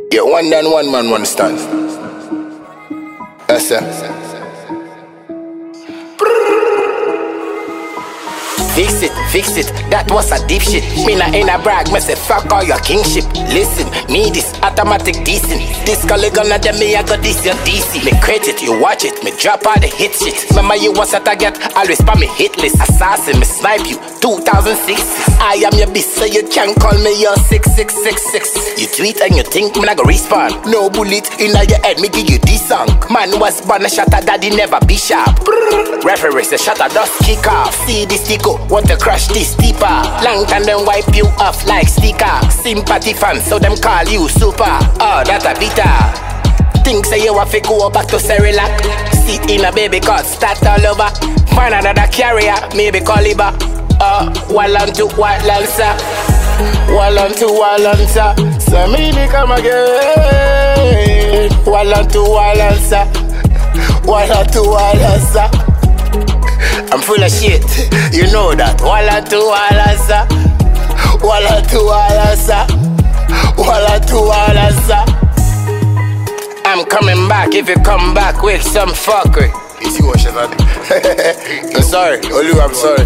Yeah, one man, one stand. That's it. Fix it, that was a deep shit. Me not in a brag, me say fuck all your kingship. Listen, me this automatic decent. This colleague gonna tell me I got this your DC. Me credit, you watch it, me drop all the hit shit. Remember you was at a get, always spam me hit list. Assassin, me snipe you, 2006. I am your beast, so you can call me your 6666. You tweet and you think me not go respawn. No bullet in your head, me give you this song. Man was born a shatter, daddy never be sharp. Referee say shatter dust kick off. See this tico, want to crush this deeper. Long time them wipe you off like sticker. Sympathy fans, so them call you super. Oh, that a bitter. Think say you have to go back to Cerelac. Sit in a baby cot, start all over. Find another carrier, maybe call it back. Wall on to white lancer. Wall on to wall lancer. So maybe come again. Wall on to wall lancer. Wall on to wall lancer. I'm full of shit, you know that. Walla to walla sa, walla to walla sa, walla to walla sa. I'm coming back if you come back with some fuckery. You see what she's not doing? I'm sorry, Olu, I'm sorry.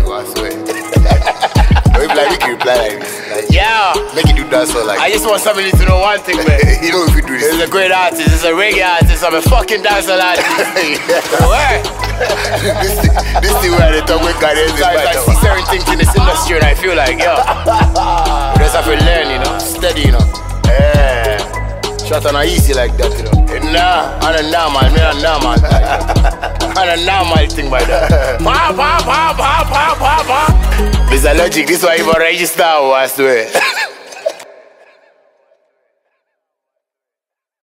We can reply like this. Like, yeah. Make it do that so like. I just want somebody to know one thing, man. You know if you do this. He's a great artist, he's a reggae artist, I'm a fucking dancer artist. Where? This thing where they talk with guys. I see certain things in this industry and I feel like, yo, we just have to learn, you know, steady, you know. Yeah. Shot on easy like that, you know. Nah, I'm a normal, me a normal. I'm a normal thing by that. There's a logic, this is why you register, I swear.